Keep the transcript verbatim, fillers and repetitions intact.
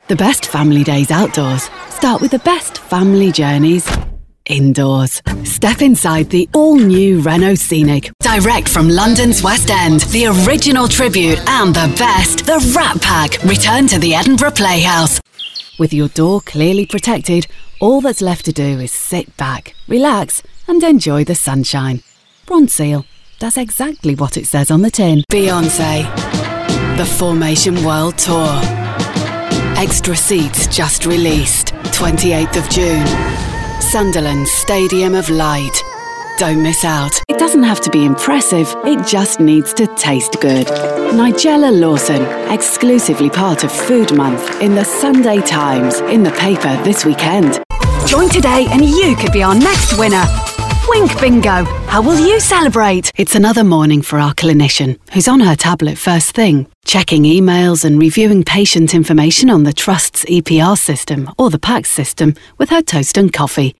The best family days outdoors start with the best family journeys indoors. Step inside the all-new Renault Scenic. Direct from London's West End, the original tribute and the best, the Rat Pack, return to the Edinburgh Playhouse. With your door clearly protected, all that's left to do is sit back, relax and enjoy the sunshine. Bronzeal, that's exactly what it says on the tin. Beyoncé, the Formation World Tour. Extra seats just released, twenty-eighth of June. Sunderland's Stadium of Light. Don't miss out. It doesn't have to be impressive, it just needs to taste good. Nigella Lawson, exclusively part of Food Month in the Sunday Times, in the paper this weekend. Join today and you could be our next winner. Wink Bingo. How will you celebrate? It's another morning for our clinician, who's on her tablet first thing, checking emails and reviewing patient information on the Trust's E P R system or the PACS system with her toast and coffee.